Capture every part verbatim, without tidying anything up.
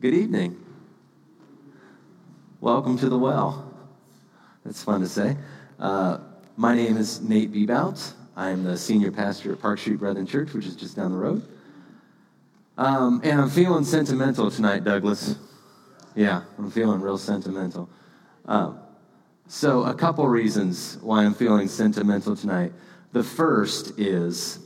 Good evening. Welcome to the well. That's fun to say. Uh, my name is Nate Bebout. I'm the senior pastor at Park Street Brethren Church, which is just down the road. Um, and I'm feeling sentimental tonight, Douglas. Yeah, I'm feeling real sentimental. Um, so a couple reasons why I'm feeling sentimental tonight. The first is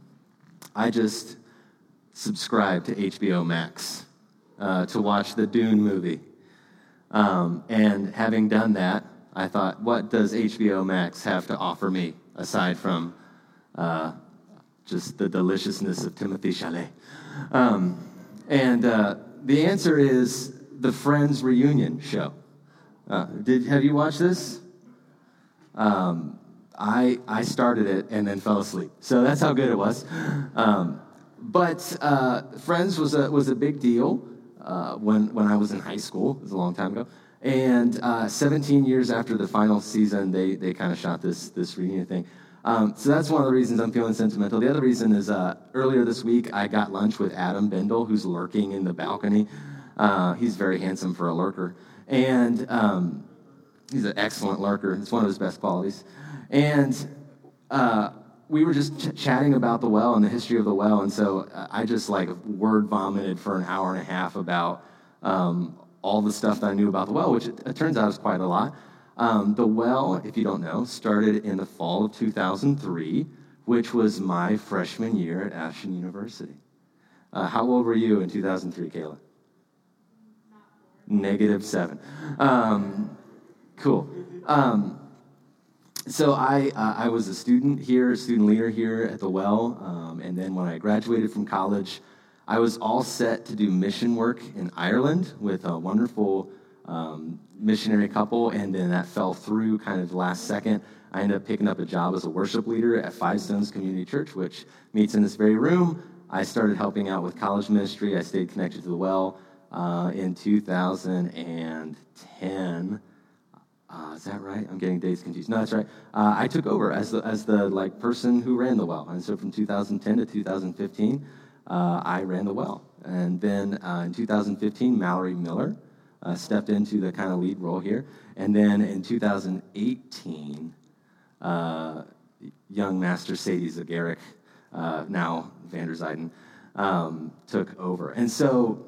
I just subscribed to H B O Max uh, to watch the Dune movie. Um, and having done that, I thought, what does H B O Max have to offer me aside from uh, just the deliciousness of Timothée Chalamet? Um, and uh, the answer is the Friends reunion show. Uh, did have you watched this? Um, I I started it and then fell asleep, so that's how good it was. Um, but uh, Friends was a was a big deal uh, when when I was in high school. It was a long time ago. And uh, seventeen years after the final season, they they kind of shot this this reunion thing. Um, so that's one of the reasons I'm feeling sentimental. The other reason is uh, earlier this week I got lunch with Adam Bendel, who's lurking in the balcony. Uh, he's very handsome for a lurker, and um, he's an excellent lurker. It's one of his best qualities. And uh, we were just ch- chatting about the well and the history of the well, and so I just like word vomited for an hour and a half about um, all the stuff that I knew about the well, which it, it turns out is quite a lot. Um, the well, if you don't know, started in the fall of two thousand three, which was my freshman year at Ashton University. Uh, how old were you in two thousand three, Kayla? Negative seven. Um, cool. Um, so I uh, I was a student here, student leader here at the well, um, and then when I graduated from college, I was all set to do mission work in Ireland with a wonderful um, missionary couple, and then that fell through kind of the last second. I ended up picking up a job as a worship leader at Five Stones Community Church, which meets in this very room. I started helping out with college ministry. I stayed connected to the well uh, in two thousand ten. Uh, is that right? I'm getting dates confused. No, that's right. Uh, I took over as the as the like person who ran the well, and so from two thousand ten to two thousand fifteen. Uh, I ran the well. And then uh, in two thousand fifteen, Mallory Miller uh, stepped into the kind of lead role here. And then in two thousand eighteen, uh, young Master Sadie Zagaric, uh, now Vander Zuyden, um, took over. And so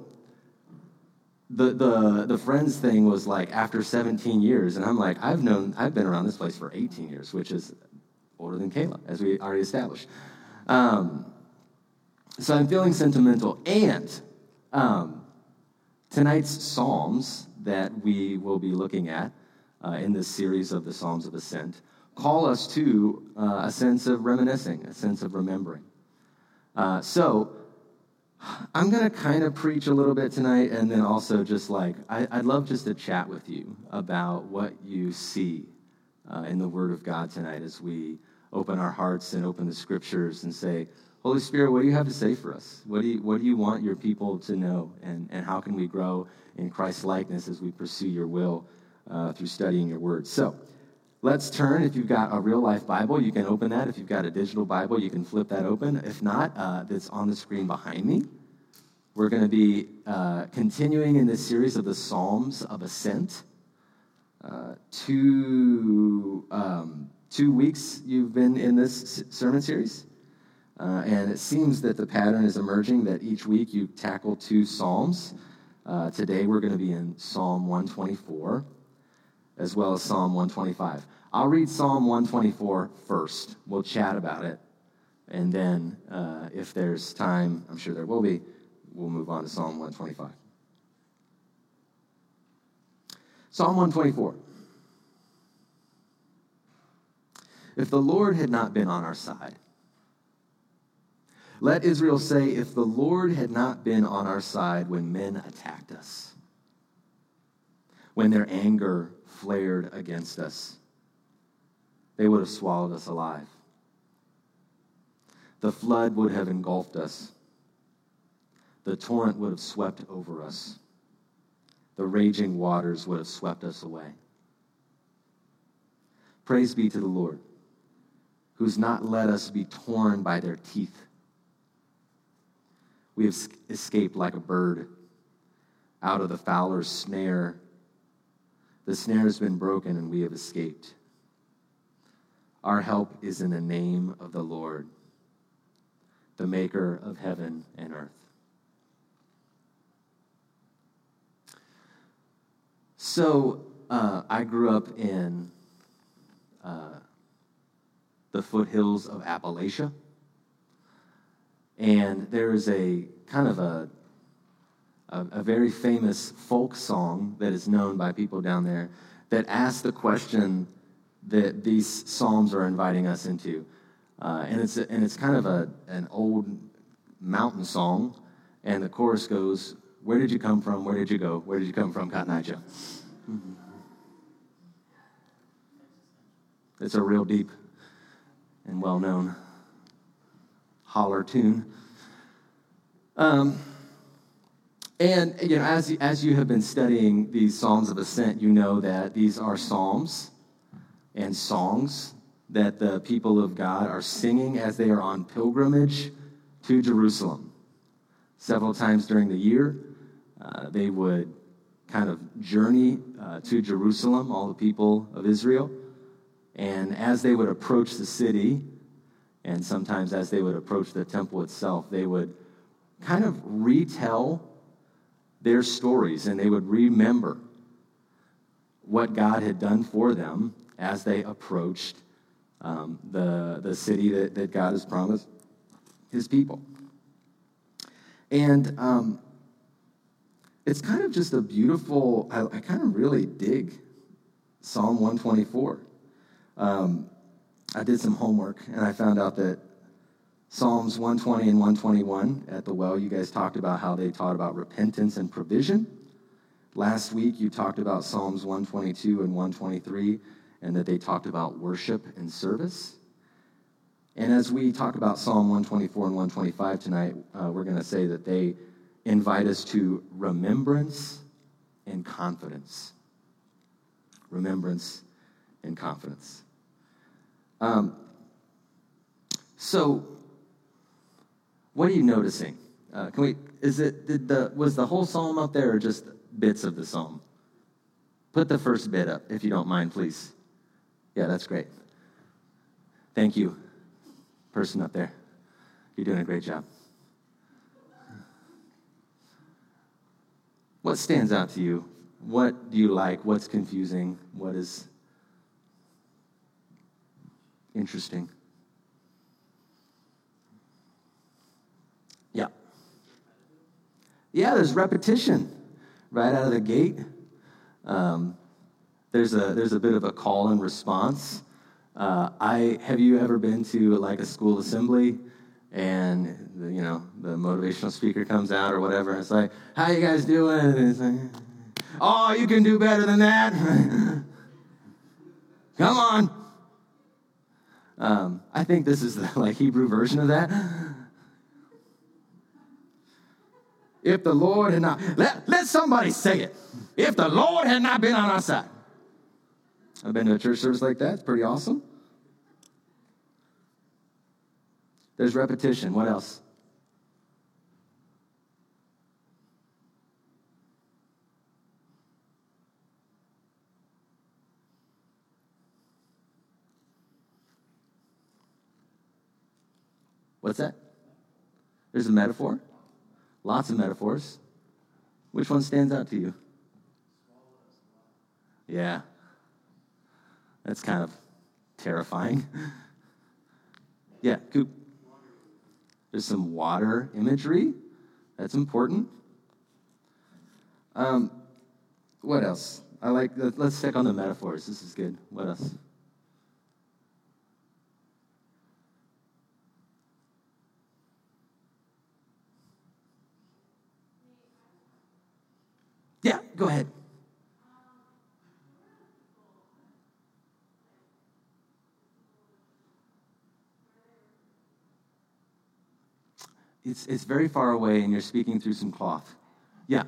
the, the the Friends thing was like after seventeen years, and I'm like, I've known, I've been around this place for eighteen years, which is older than Kayla, as we already established. Um, So I'm feeling sentimental, and um, tonight's Psalms that we will be looking at uh, in this series of the Psalms of Ascent call us to uh, a sense of reminiscing, a sense of remembering. Uh, so I'm going to kind of preach a little bit tonight, and then also just like, I, I'd love just to chat with you about what you see uh, in the Word of God tonight as we open our hearts and open the Scriptures and say, Holy Spirit, what do you have to say for us? What do you, what do you want your people to know? And, and how can we grow in Christ's likeness as we pursue your will uh, through studying your word? So let's turn. If you've got a real-life Bible, you can open that. If you've got a digital Bible, you can flip that open. If not, uh, that's on the screen behind me. We're going to be uh, continuing in this series of the Psalms of Ascent. Uh, two, um, two weeks you've been in this sermon series. Uh, and it seems that the pattern is emerging that each week you tackle two Psalms. Uh, today we're going to be in Psalm one twenty-four as well as Psalm one twenty-five. I'll read Psalm one twenty-four first. We'll chat about it. And then uh, if there's time, I'm sure there will be, we'll move on to Psalm one twenty-five. Psalm one twenty-four. If the Lord had not been on our side, let Israel say, if the Lord had not been on our side when men attacked us, when their anger flared against us, they would have swallowed us alive. The flood would have engulfed us. The torrent would have swept over us. The raging waters would have swept us away. Praise be to the Lord, who's not let us be torn by their teeth. We have escaped like a bird. out of the fowler's snare. The snare has been broken, and we have escaped. Our help is in the name of the Lord, the maker of heaven and earth. So uh, I grew up in uh, the foothills of Appalachia, and there is a kind of a, a a very famous folk song that is known by people down there that asks the question that these psalms are inviting us into, uh, and it's a, and it's kind of a an old mountain song, and the chorus goes, "Where did you come from? Where did you go? Where did you come from, Cotton Eye Joe?" Mm-hmm. It's a real deep and well-known holler tune. Um, and you know, as as you have been studying these Psalms of Ascent, you know that these are psalms and songs that the people of God are singing as they are on pilgrimage to Jerusalem. Several times during the year, uh, they would kind of journey uh, to Jerusalem, all the people of Israel. And as they would approach the city, and sometimes as they would approach the temple itself, they would kind of retell their stories, and they would remember what God had done for them as they approached um, the, the city that, that God has promised his people. And um, it's kind of just a beautiful, I, I kind of really dig Psalm one twenty-four. Um, I did some homework, and I found out that Psalms one twenty and one twenty-one at the well, you guys talked about how they taught about repentance and provision. Last week, you talked about Psalms one twenty-two and one twenty-three, and that they talked about worship and service. And as we talk about Psalm one twenty-four and one twenty-five tonight, uh, we're going to say that they invite us to remembrance and confidence. Remembrance and confidence. Um, so, what are you noticing? Uh, can we? Is it did the was the whole psalm up there, or just bits of the psalm? Put the first bit up, if you don't mind, please. Yeah, that's great. Thank you, person up there. You're doing a great job. What stands out to you? What do you like? What's confusing? What is interesting? Yeah. Yeah, there's repetition right out of the gate. Um, there's a there's a bit of a call and response. Uh, I have you ever been to like a school assembly, and the, you know the motivational speaker comes out or whatever, and it's like, "How you guys doing?" And it's like, "Oh, you can do better than that. Come on." Um, I think this is the like Hebrew version of that. If the Lord had not, let, let somebody say it. If the Lord had not been on our side. I've been to a church service like that. It's pretty awesome. There's repetition. What else? What's that? There's a metaphor. Lots of metaphors. Which one stands out to you? Yeah. That's kind of terrifying. Yeah, Coop. There's some water imagery. That's important. Um, what else? I like, let's check on the metaphors. This is good. What else? Yeah, go ahead. It's it's very far away, and you're speaking through some cloth. Yeah.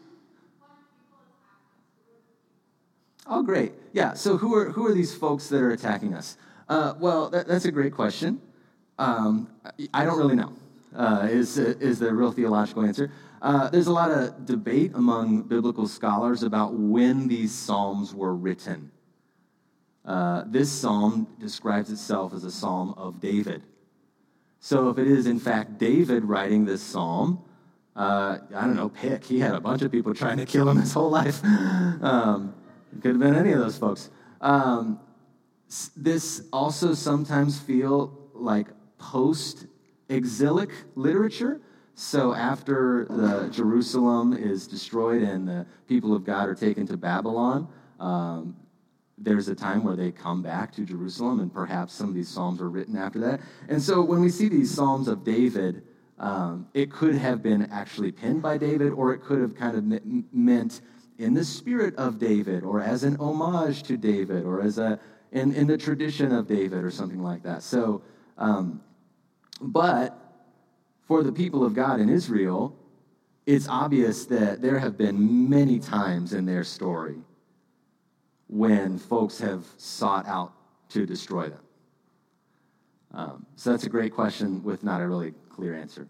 Oh, great. Yeah. So who are who are these folks that are attacking us? Uh, well, that, that's a great question. Um, I don't really know. Uh, is is the real theological answer? Uh, there's a lot of debate among biblical scholars about when these psalms were written. Uh, this psalm describes itself as a psalm of David. So if it is, in fact, David writing this psalm, uh, I don't know, pick. He had a bunch of people trying to kill him his whole life. um, it could have been any of those folks. Um, this also sometimes feel like post-exilic literature. So after the Jerusalem is destroyed and the people of God are taken to Babylon, um, there's a time where they come back to Jerusalem, and perhaps some of these psalms were written after that. And so when we see these psalms of David, um, it could have been actually penned by David, or it could have kind of me- meant in the spirit of David, or as an homage to David, or as a in, in the tradition of David, or something like that. So, um, but for the people of God in Israel, it's obvious that there have been many times in their story when folks have sought out to destroy them. Um, so that's a great question with not a really clear answer.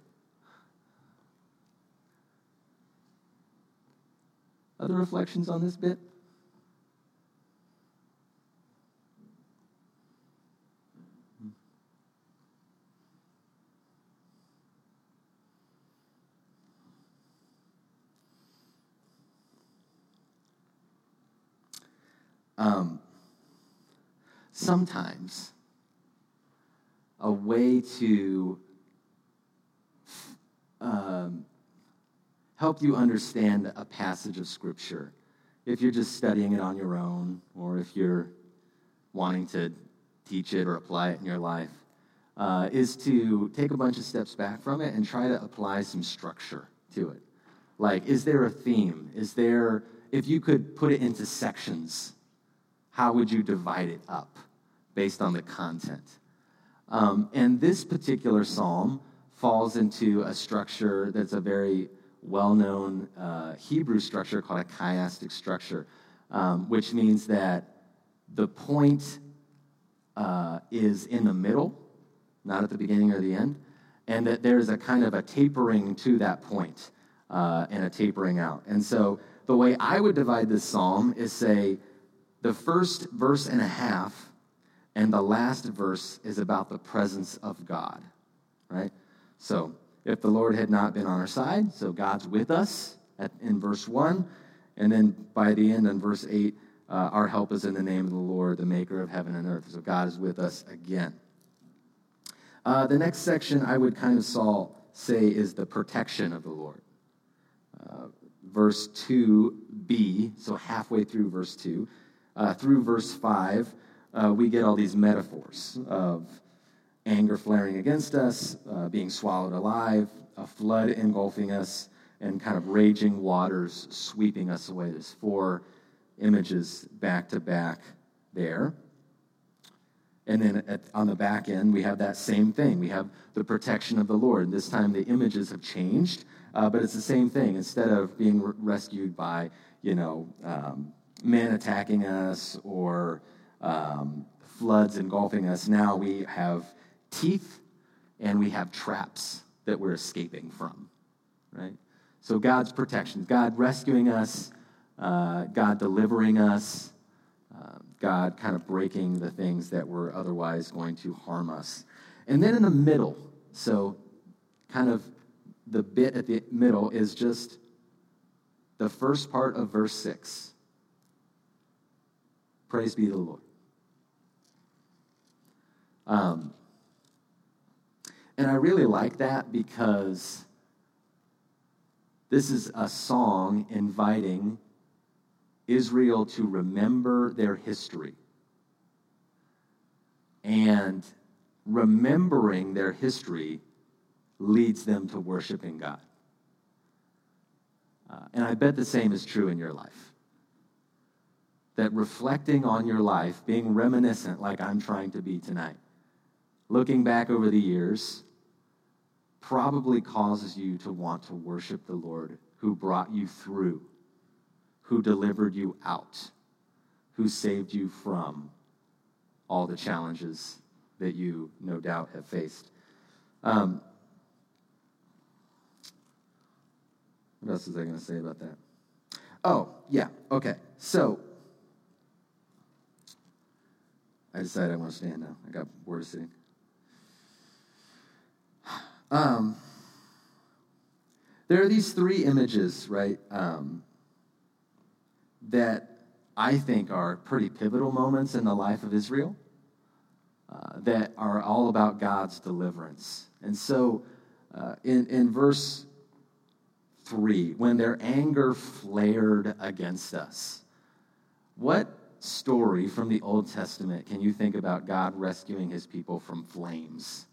Other reflections on this bit? Um, sometimes a way to um, help you understand a passage of Scripture, if you're just studying it on your own, or if you're wanting to teach it or apply it in your life, uh, is to take a bunch of steps back from it and try to apply some structure to it. Like, is there a theme? Is there, if you could put it into sections, how would you divide it up based on the content? Um, and this particular psalm falls into a structure that's a very well-known uh, Hebrew structure called a chiastic structure, um, which means that the point uh, is in the middle, not at the beginning or the end, and that there's a kind of a tapering to that point, uh, and a tapering out. And so the way I would divide this psalm is, say, the first verse and a half and the last verse is about the presence of God, right? So if the Lord had not been on our side, so God's with us at, in verse one, and then by the end in verse eight, uh, our help is in the name of the Lord, the maker of heaven and earth. So God is with us again. Uh, the next section I would kind of saw, say is the protection of the Lord. Uh, verse two b, so halfway through verse two, Uh, through verse five, uh, we get all these metaphors of anger flaring against us, uh, being swallowed alive, a flood engulfing us, and kind of raging waters sweeping us away. There's four images back to back there. And then at, on the back end, we have that same thing. We have the protection of the Lord. This time the images have changed, uh, but it's the same thing. Instead of being re- rescued by, you know, um, men attacking us or um, floods engulfing us, now we have teeth and we have traps that we're escaping from, right? So God's protection, God rescuing us, uh, God delivering us, uh, God kind of breaking the things that were otherwise going to harm us. And then in the middle, so kind of the bit at the middle is just the first part of verse six. Praise be to the Lord. Um, and I really like that because this is a song inviting Israel to remember their history. And remembering their history leads them to worshiping God. Uh, and I bet the same is true in your life. That reflecting on your life, being reminiscent like I'm trying to be tonight, looking back over the years, probably causes you to want to worship the Lord who brought you through, who delivered you out, who saved you from all the challenges that you no doubt have faced. Um, What else was I going to say about that? Oh, yeah, okay. So, I decided I want to stand now. I got bored of sitting. Um, there are these three images, right, um, that I think are pretty pivotal moments in the life of Israel uh, that are all about God's deliverance. And so uh, in, in verse three, when their anger flared against us, what story from the Old Testament can you think about God rescuing his people from flames?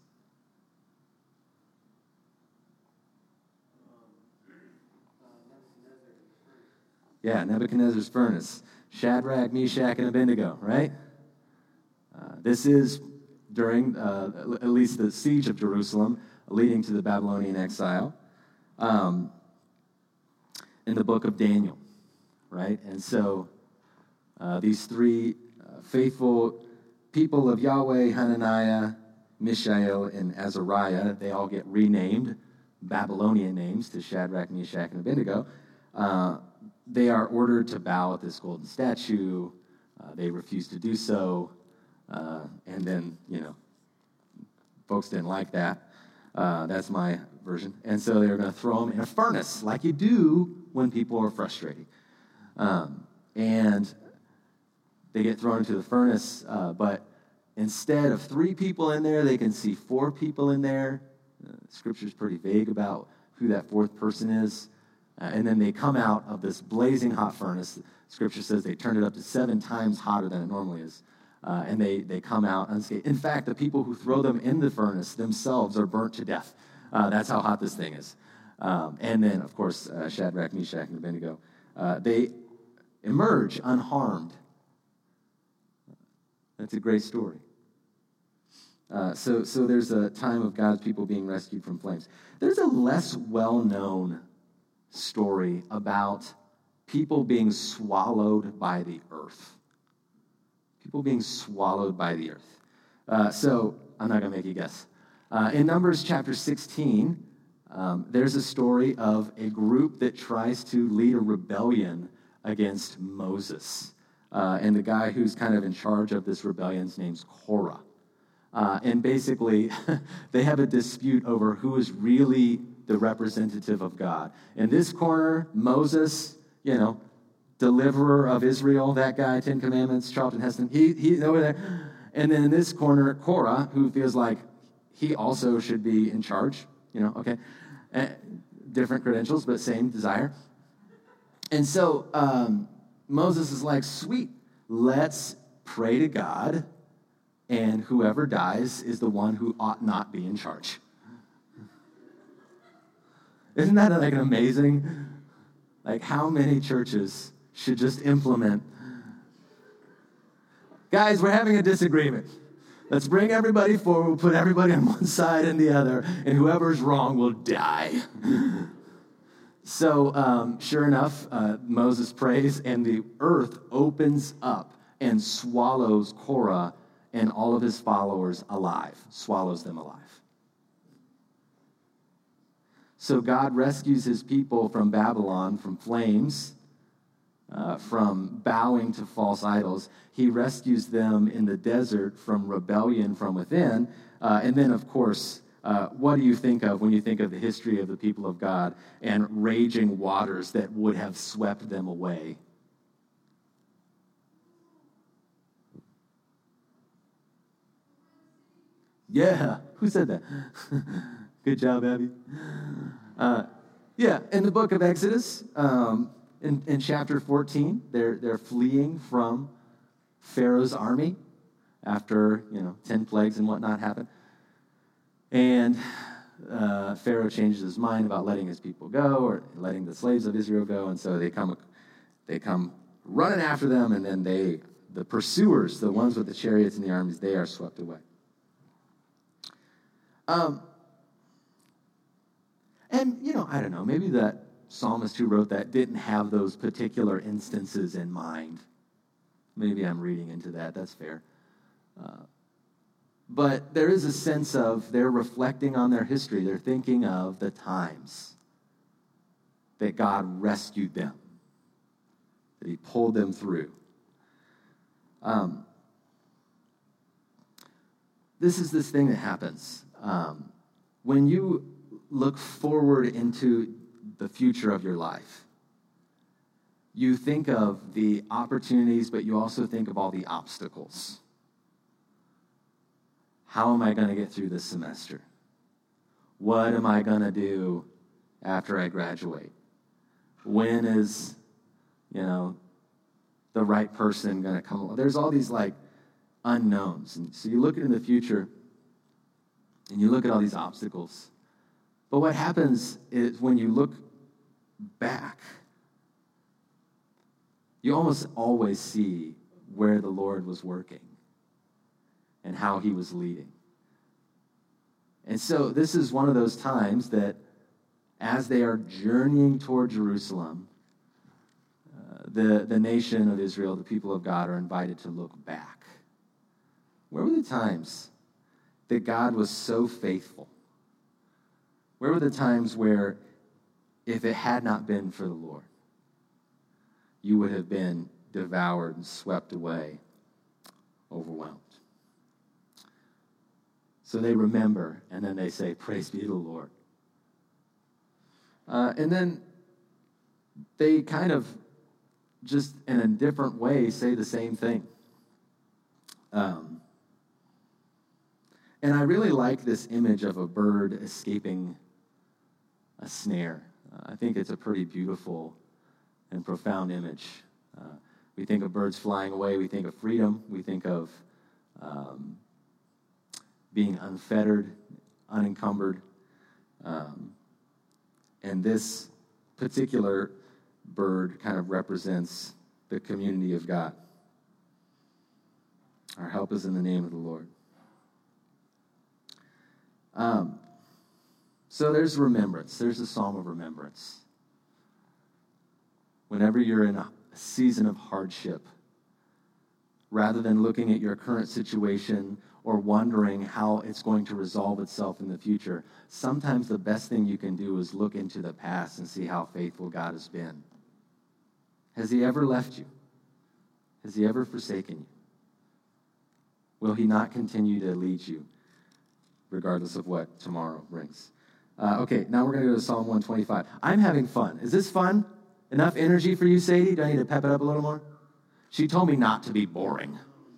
Yeah, Nebuchadnezzar's furnace. Shadrach, Meshach, and Abednego, right? Uh, this is during uh, at least the siege of Jerusalem, leading to the Babylonian exile, um, in the book of Daniel, right? And so uh, these three uh, faithful people of Yahweh, Hananiah, Mishael, and Azariah, they all get renamed, Babylonian names, to Shadrach, Meshach, and Abednego. Uh, They are ordered to bow at this golden statue. Uh, they refuse to do so. Uh, and then, you know, folks didn't like that. Uh, that's my version. And so they were going to throw them in a furnace, like you do when people are frustrated. Um, and they get thrown into the furnace, uh, but instead of three people in there, they can see four people in there. Uh, Scripture's pretty vague about who that fourth person is. Uh, and then they come out of this blazing hot furnace. Scripture says they turned it up to seven times hotter than it normally is. Uh, and they, they come out unscathed. In fact, the people who throw them in the furnace themselves are burnt to death. Uh, that's how hot this thing is. Um, and then, of course, uh, Shadrach, Meshach, and Abednego, uh, they emerge unharmed. That's a great story. Uh, so, so there's a time of God's people being rescued from flames. There's a less well-known story about people being swallowed by the earth. People being swallowed by the earth. Uh, so I'm not going to make you guess. Uh, in Numbers chapter sixteen, um, there's a story of a group that tries to lead a rebellion against Moses. Uh, and the guy who's kind of in charge of this rebellion's name's Korah. Uh, and basically, they have a dispute over who is really the representative of God. In this corner, Moses, you know, deliverer of Israel, that guy, Ten Commandments, Charlton Heston, he, he's over there. And then in this corner, Korah, who feels like he also should be in charge, you know, okay. Uh, different credentials, but same desire. And so um, Moses is like, sweet, let's pray to God, and whoever dies is the one who ought not be in charge. Isn't that like an amazing, like how many churches should just implement, guys, we're having a disagreement. Let's bring everybody forward, we'll put everybody on one side and the other, and whoever's wrong will die. So um, sure enough, uh, Moses prays, and the earth opens up and swallows Korah and all of his followers alive, swallows them alive. So God rescues his people from Babylon, from flames, uh, from bowing to false idols. He rescues them in the desert from rebellion from within. Uh, and then, of course, uh, what do you think of when you think of the history of the people of God and raging waters that would have swept them away? Yeah, who said that? Good job, Abby. Uh, yeah, in the book of Exodus, um, in, in chapter fourteen, they're they're fleeing from Pharaoh's army after, you know, ten plagues and whatnot happened. And uh, Pharaoh changes his mind about letting his people go or letting the slaves of Israel go, and so they come they come running after them, and then they the pursuers, the ones with the chariots and the armies, they are swept away. Um, and, you know, I don't know, maybe that psalmist who wrote that didn't have those particular instances in mind. Maybe I'm reading into that. That's fair. Uh, but there is a sense of they're reflecting on their history. They're thinking of the times that God rescued them, that he pulled them through. Um, this is this thing that happens. Um, when you look forward into the future of your life, you think of the opportunities, but you also think of all the obstacles. How am I going to get through this semester? What am I going to do after I graduate? When is, you know, the right person going to come along? There's all these, like, unknowns. And so you look into the future, and you look at all these obstacles. But what happens is when you look back, you almost always see where the Lord was working and how he was leading. And so this is one of those times that as they are journeying toward Jerusalem, uh, the, the nation of Israel, the people of God, are invited to look back. Where were the times that God was so faithful? Where were the times where, if it had not been for the Lord, you would have been devoured and swept away, overwhelmed? So they remember, and then they say, praise be to the Lord. Uh, and then they kind of, just in a different way, say the same thing. Um, and I really like this image of a bird escaping a snare. Uh, I think it's a pretty beautiful and profound image. Uh, we think of birds flying away. We think of freedom. We think of um, being unfettered, unencumbered. Um, and this particular bird kind of represents the community of God. Our help is in the name of the Lord. Um, so there's remembrance. There's a psalm of remembrance. Whenever you're in a season of hardship, rather than looking at your current situation or wondering how it's going to resolve itself in the future, sometimes the best thing you can do is look into the past and see how faithful God has been. Has he ever left you? Has he ever forsaken you? Will he not continue to lead you, regardless of what tomorrow brings? Uh, okay, now we're going to go to Psalm one twenty-five. I'm having fun. Is this fun? Enough energy for you, Sadie? Do I need to pep it up a little more? She told me not to be boring.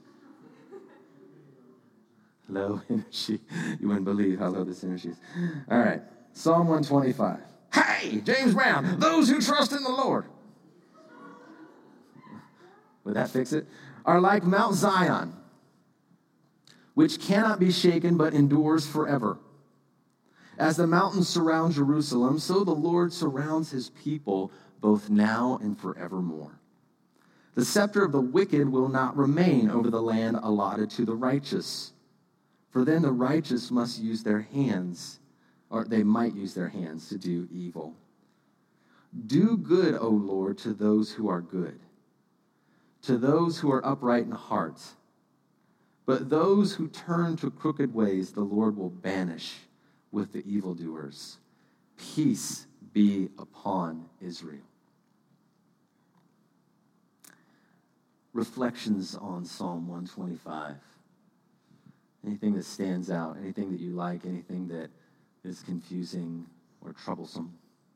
Low energy. You wouldn't believe how low this energy is. All right, Psalm one twenty-five. Hey, James Brown, those who trust in the Lord. Would that fix it? Are like Mount Zion, which cannot be shaken but endures forever. As the mountains surround Jerusalem, so the Lord surrounds his people both now and forevermore. The scepter of the wicked will not remain over the land allotted to the righteous. For then the righteous must use their hands, or they might use their hands to do evil. Do good, O Lord, to those who are good, to those who are upright in heart. But those who turn to crooked ways, the Lord will banish with the evildoers. Peace be upon Israel. Reflections on Psalm one twenty-five. Anything that stands out, anything that you like, anything that is confusing or troublesome?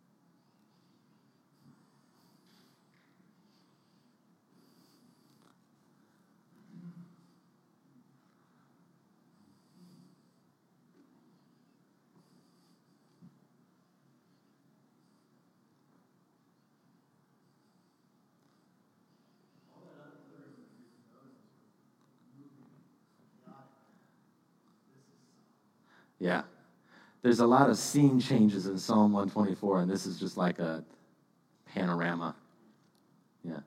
Yeah. There's a lot of scene changes in Psalm one twenty-four, and this is just like a panorama. Yeah.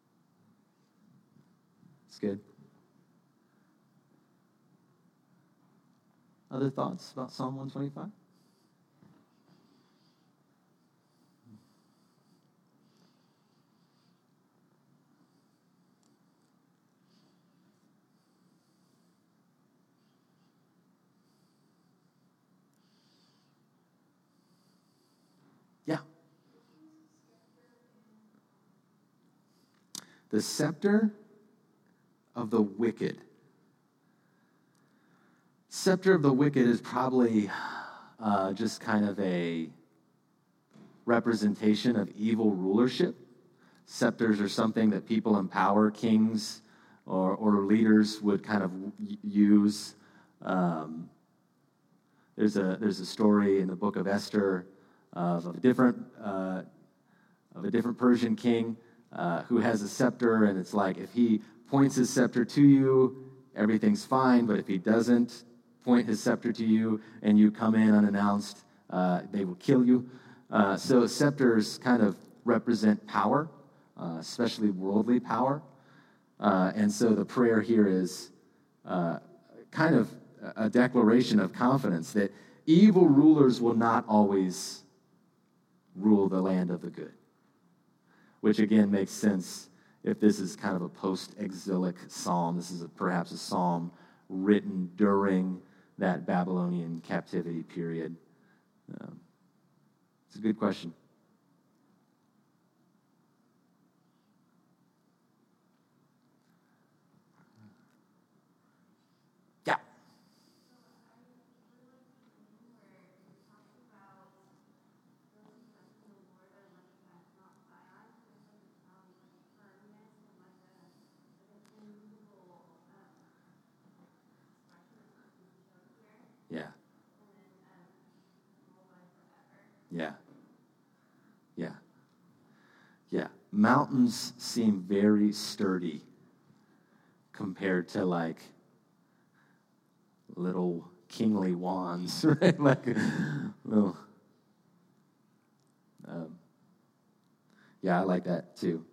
It's good. Other thoughts about Psalm one twenty-five? Yeah. the scepter of the wicked. Scepter of the wicked is probably uh, just kind of a representation of evil rulership. Scepters are something that people in power, kings or, or leaders, would kind of use. Um, there's a there's a story in the book of Esther of, of a different uh, of a different Persian king uh, who has a scepter, and it's like if he points his scepter to you, everything's fine. But if he doesn't point his scepter to you and you come in unannounced, uh, they will kill you. Uh, so scepters kind of represent power, uh, especially worldly power. Uh, and so the prayer here is uh, kind of a declaration of confidence that evil rulers will not always rule the land of the good, which again makes sense if this is kind of a post-exilic psalm. This is a, perhaps a psalm written during that Babylonian captivity period. Um, it's a good question. Yeah. Yeah. Yeah. Yeah. Yeah. Mountains seem very sturdy compared to like little kingly wands, right? Like little. Um, yeah, I like that too.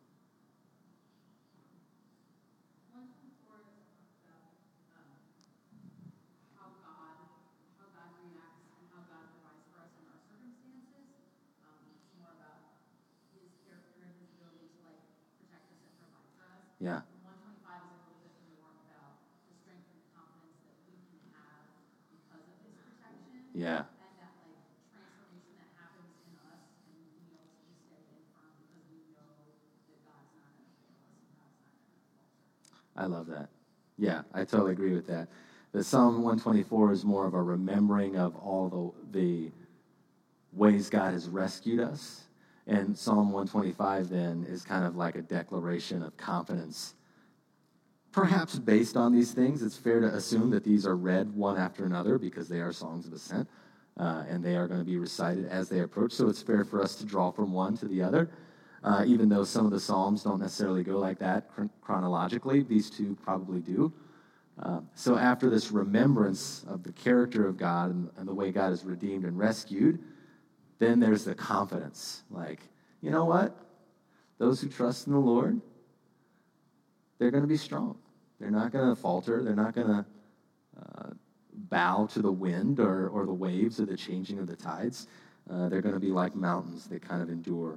Yeah. one twenty-five is a little bit more about the strength and the confidence that we can have because of his protection. Yeah. And that like transformation that happens in us, and we can be able to just stay in firm because we know that God's not going to fail us and God's not going to falter. I love that. Yeah, I totally agree with that. The Psalm one twenty-four is more of a remembering of all the the ways God has rescued us. And Psalm one twenty-five, then, is kind of like a declaration of confidence. Perhaps based on these things, it's fair to assume that these are read one after another because they are songs of ascent, uh, and they are going to be recited as they approach. So it's fair for us to draw from one to the other, uh, even though some of the Psalms don't necessarily go like that chronologically. These two probably do. Uh, so after this remembrance of the character of God and, and the way God has redeemed and rescued, then there's the confidence. Like, you know what? Those who trust in the Lord, they're going to be strong. They're not going to falter. They're not going to uh, bow to the wind or, or the waves or the changing of the tides. Uh, they're going to be like mountains that kind of endure.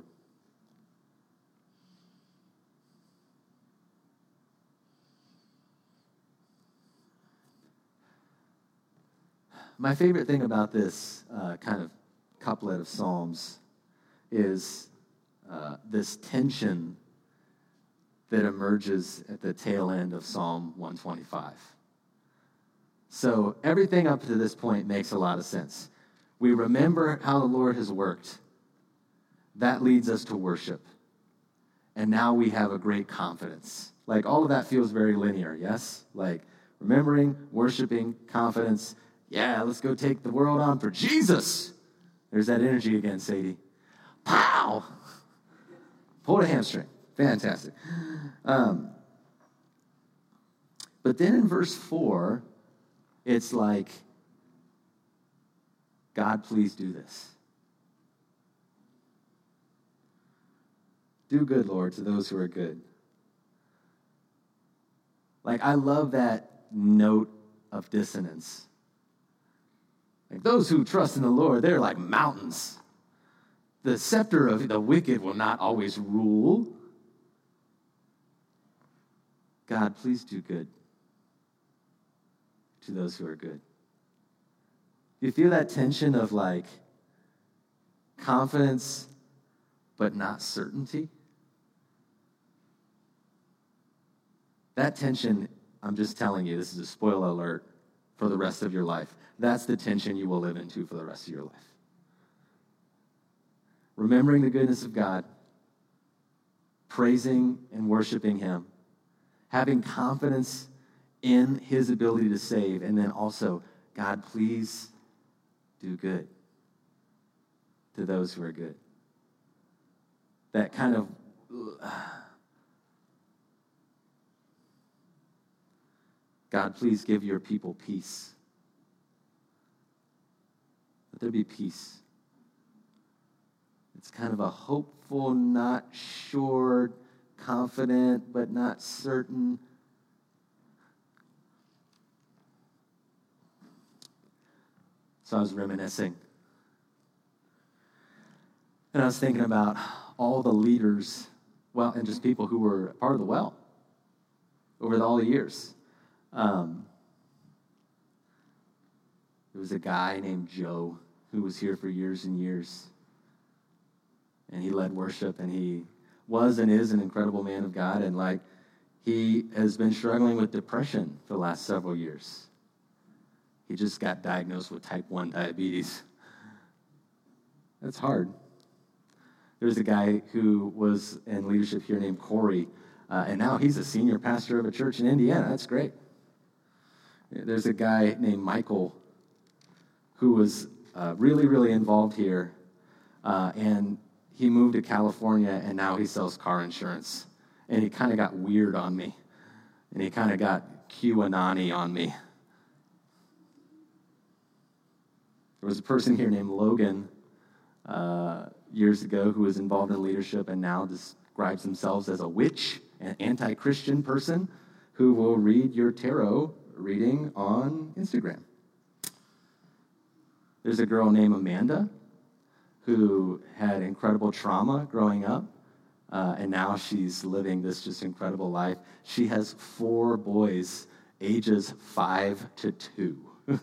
My favorite thing about this uh, kind of couplet of Psalms is uh, this tension that emerges at the tail end of Psalm one twenty-five. So everything up to this point makes a lot of sense. We remember how the Lord has worked. That leads us to worship. And now we have a great confidence. Like all of that feels very linear, yes? Like remembering, worshiping, confidence. Yeah, let's go take the world on for Jesus. There's that energy again, Sadie. Pow! Pulled a hamstring. Fantastic. Um, but then in verse four, it's like, God, please do this. Do good, Lord, to those who are good. Like, I love that note of dissonance. Like, those who trust in the Lord, they're like mountains. The scepter of the wicked will not always rule. God, please do good to those who are good. You feel that tension of like confidence, but not certainty? That tension, I'm just telling you, this is a spoiler alert for the rest of your life. That's the tension you will live into for the rest of your life. Remembering the goodness of God, praising and worshiping him, having confidence in his ability to save, and then also, God, please do good to those who are good. That kind of God, please give your people peace. Let there be peace. It's kind of a hopeful, not sure, confident, but not certain. So I was reminiscing. And I was thinking about all the leaders, well, and just people who were part of the well over all the years. Um, there was a guy named Joe who was here for years and years. And he led worship, and he was and is an incredible man of God. And, like, he has been struggling with depression for the last several years. He just got diagnosed with type one diabetes. That's hard. There was a guy who was in leadership here named Corey, uh, and now he's a senior pastor of a church in Indiana. That's great. There's a guy named Michael who was uh, really, really involved here, uh, and he moved to California, and now he sells car insurance. And he kind of got weird on me, and he kind of got QAnon-y on me. There was a person here named Logan uh, years ago who was involved in leadership and now describes themselves as a witch, an anti-Christian person who will read your tarot reading on Instagram. There's a girl named Amanda who had incredible trauma growing up, uh, and now she's living this just incredible life. She has four boys, ages five to two.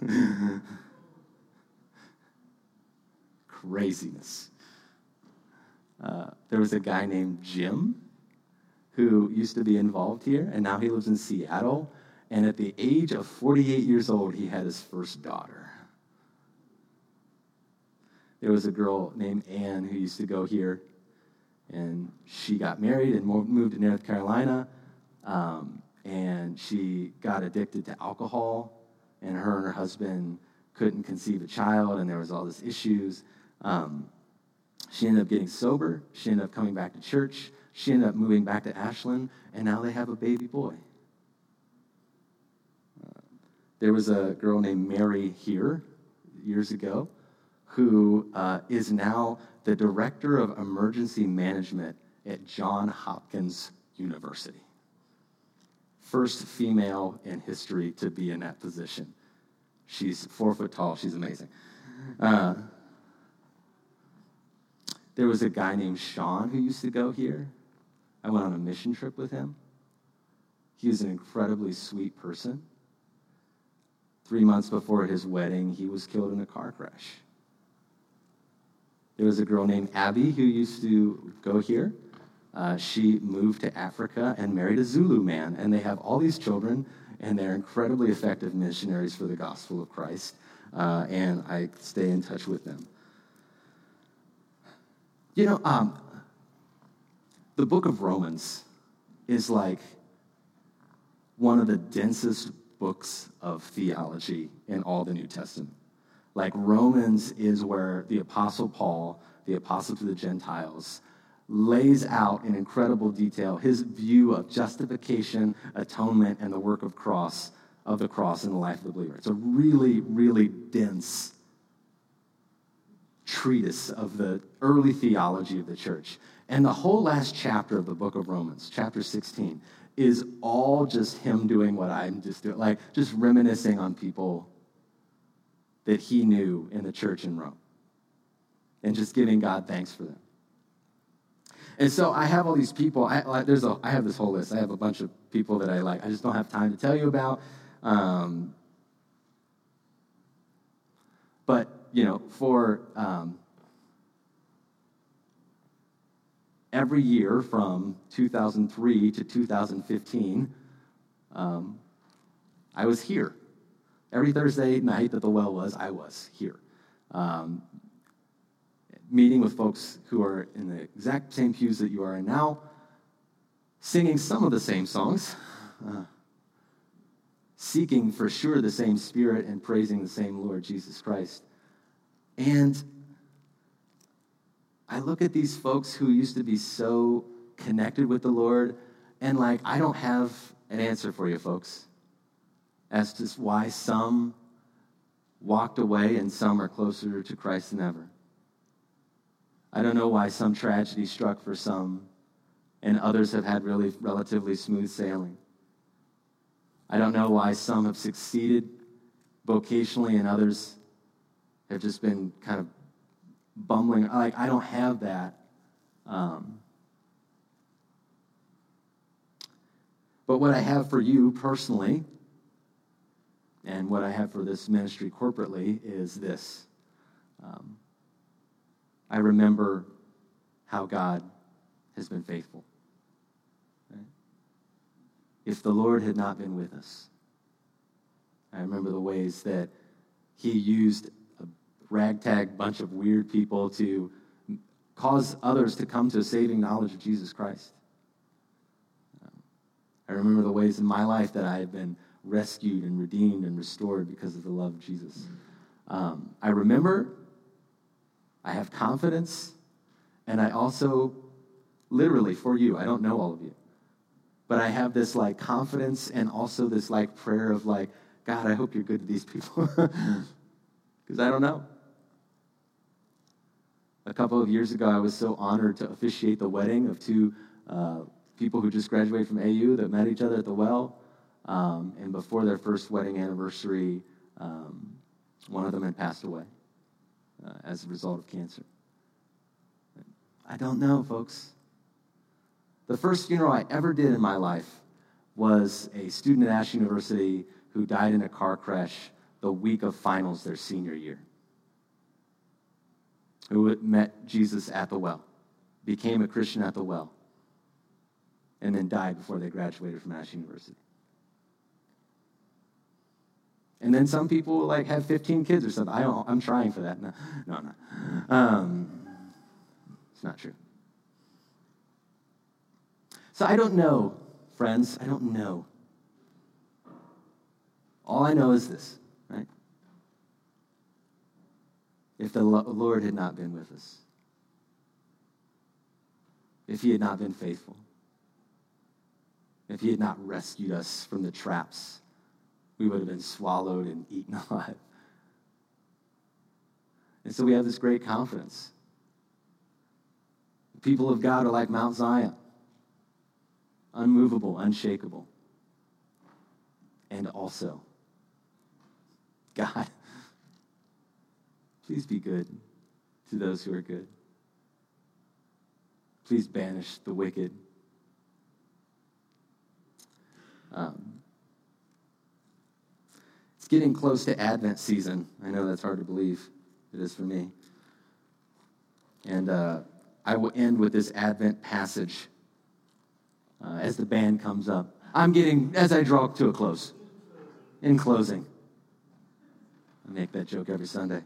Craziness. Uh, there was a guy named Jim who used to be involved here, and now he lives in Seattle. And at the age of forty-eight years old, he had his first daughter. There was a girl named Ann who used to go here, and she got married and moved to North Carolina, um, and she got addicted to alcohol, and her and her husband couldn't conceive a child, and there was all these issues. Um, she ended up getting sober. She ended up coming back to church. She ended up moving back to Ashland, and now they have a baby boy. Uh, there was a girl named Mary here years ago who uh, is now the director of emergency management at Johns Hopkins University. First female in history to be in that position. She's four foot tall. She's amazing. Uh, there was a guy named Sean who used to go here. I went on a mission trip with him. He was an incredibly sweet person. Three months before his wedding, he was killed in a car crash. There was a girl named Abby who used to go here. Uh, she moved to Africa and married a Zulu man, and they have all these children, and they're incredibly effective missionaries for the gospel of Christ, uh, and I stay in touch with them. You know, um, the book of Romans is like one of the densest books of theology in all the New Testament. Like, Romans is where the Apostle Paul, the apostle to the Gentiles, lays out in incredible detail his view of justification, atonement, and the work of cross of the cross in the life of the believer. It's a really, really dense treatise of the early theology of the church. And the whole last chapter of the book of Romans, chapter sixteen, is all just him doing what I'm just doing, like just reminiscing on people that he knew in the church in Rome and just giving God thanks for them. And so I have all these people. I, like, there's a, I have this whole list. I have a bunch of people that I like. I just don't have time to tell you about. Um, but, you know, for um, every year from two thousand three to two thousand fifteen, um, I was here. Every Thursday night that the well was, I was here. Um, meeting with folks who are in the exact same pews that you are in now, singing some of the same songs, uh, seeking for sure the same Spirit and praising the same Lord Jesus Christ. And I look at these folks who used to be so connected with the Lord, and like, I don't have an answer for you folks as to why some walked away and some are closer to Christ than ever. I don't know why some tragedy struck for some and others have had really relatively smooth sailing. I don't know why some have succeeded vocationally and others have just been kind of bumbling. Like, I don't have that. Um, but what I have for you personally, and what I have for this ministry corporately, is this. Um, I remember how God has been faithful. Right? If the Lord had not been with us, I remember the ways that he used a ragtag bunch of weird people to cause others to come to a saving knowledge of Jesus Christ. Um, I remember the ways in my life that I have been rescued and redeemed and restored because of the love of Jesus. Um, I remember, I have confidence, and I also, literally for you, I don't know all of you, but I have this like confidence and also this like prayer of like, God, I hope you're good to these people, because I don't know. A couple of years ago, I was so honored to officiate the wedding of two uh, people who just graduated from A U that met each other at the well. Um, and before their first wedding anniversary, um, one of them had passed away uh, as a result of cancer. I don't know, folks. The first funeral I ever did in my life was a student at Ash University who died in a car crash the week of finals their senior year, who met Jesus at the well, became a Christian at the well, and then died before they graduated from Ash University. And then some people like have fifteen kids or something. I don't, I'm trying for that. No, no, no. Um, it's not true. So I don't know, friends. I don't know. All I know is this, right? If the Lord had not been with us, if he had not been faithful, if he had not rescued us from the traps, we would have been swallowed and eaten alive. And so we have this great confidence. The people of God are like Mount Zion, unmovable, unshakable. And also, God, please be good to those who are good. Please banish the wicked. Um, it's getting close to Advent season. I know that's hard to believe. It is for me. And uh, I will end with this Advent passage uh, as the band comes up. I'm getting, as I draw to a close. In closing. I make that joke every Sunday.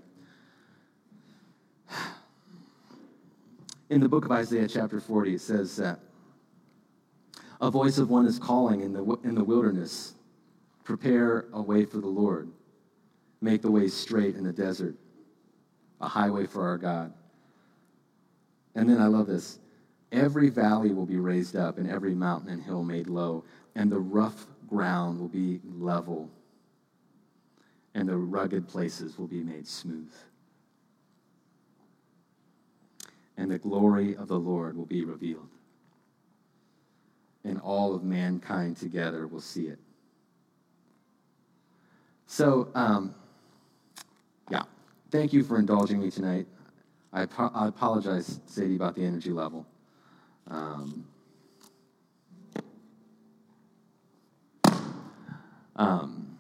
In the book of Isaiah, chapter forty, it says that a voice of one is calling in the in the wilderness, prepare a way for the Lord, make the way straight in the desert, a highway for our God. And then I love this. Every valley will be raised up, and every mountain and hill made low, and the rough ground will be level, and the rugged places will be made smooth. And the glory of the Lord will be revealed, and all of mankind together will see it. So, um, yeah, thank you for indulging me tonight. I, I apologize, Sadie, about the energy level. Um, um,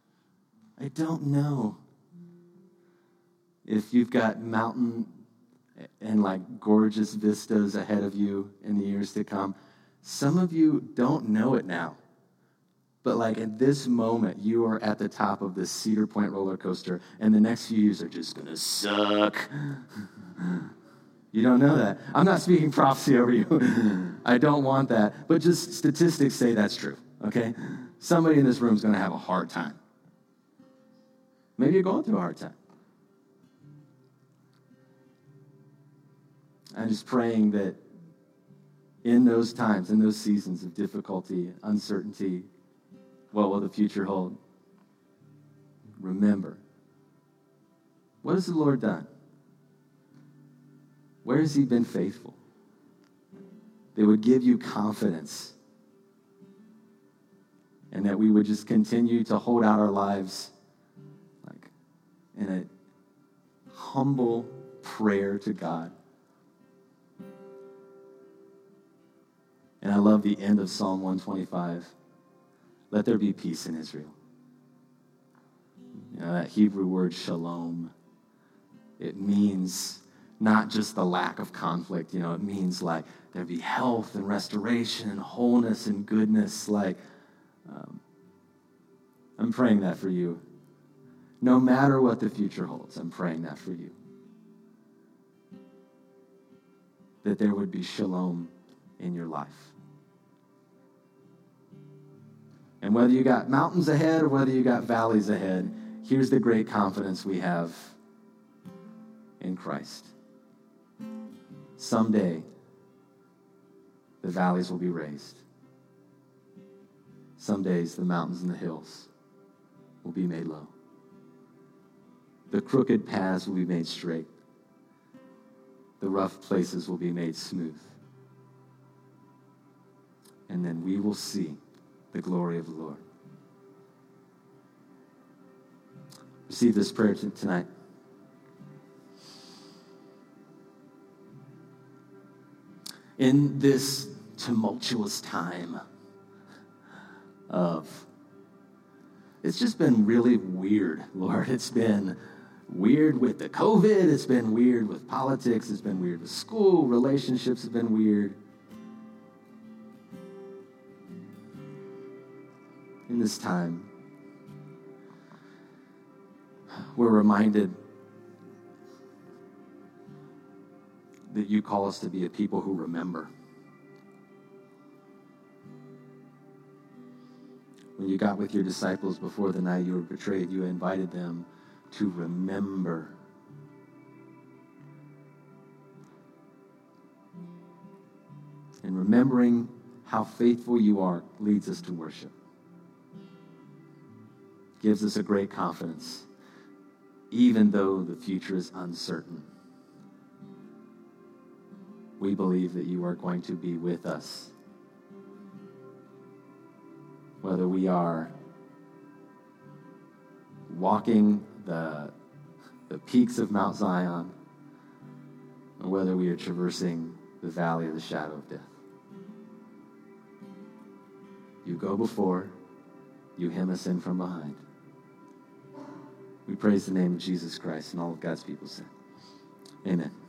I don't know if you've got mountain and like gorgeous vistas ahead of you in the years to come. Some of you don't know it now. But like at this moment, you are at the top of this Cedar Point roller coaster, and the next few years are just going to suck. You don't know that. I'm not speaking prophecy over you. I don't want that. But just statistics say that's true, okay? Somebody in this room is going to have a hard time. Maybe you're going through a hard time. I'm just praying that in those times, in those seasons of difficulty, uncertainty, what will the future hold? Remember, what has the Lord done? Where has he been faithful? They would give you confidence, and that we would just continue to hold out our lives like in a humble prayer to God. And I love the end of Psalm one twenty-five. Let there be peace in Israel. You know, that Hebrew word shalom, it means not just the lack of conflict. You know, it means like there be health and restoration and wholeness and goodness. Like, um, I'm praying that for you. No matter what the future holds, I'm praying that for you. That there would be shalom in your life. And whether you got mountains ahead or whether you got valleys ahead, here's the great confidence we have in Christ. Someday, the valleys will be raised. Some days, the mountains and the hills will be made low. The crooked paths will be made straight. The rough places will be made smooth. And then we will see the glory of the Lord. Receive this prayer t- tonight. In this tumultuous time of, it's just been really weird, Lord. It's been weird with the COVID. It's been weird with politics. It's been weird with school. Relationships have been weird. In this time, we're reminded that you call us to be a people who remember. When you got with your disciples before the night you were betrayed, you invited them to remember. And remembering how faithful you are leads us to worship. Gives us a great confidence, even though the future is uncertain. We believe that you are going to be with us, whether we are walking the, the peaks of Mount Zion, or whether we are traversing the valley of the shadow of death. You go before, you hem us in from behind. We praise the name of Jesus Christ, and all of God's people say, amen.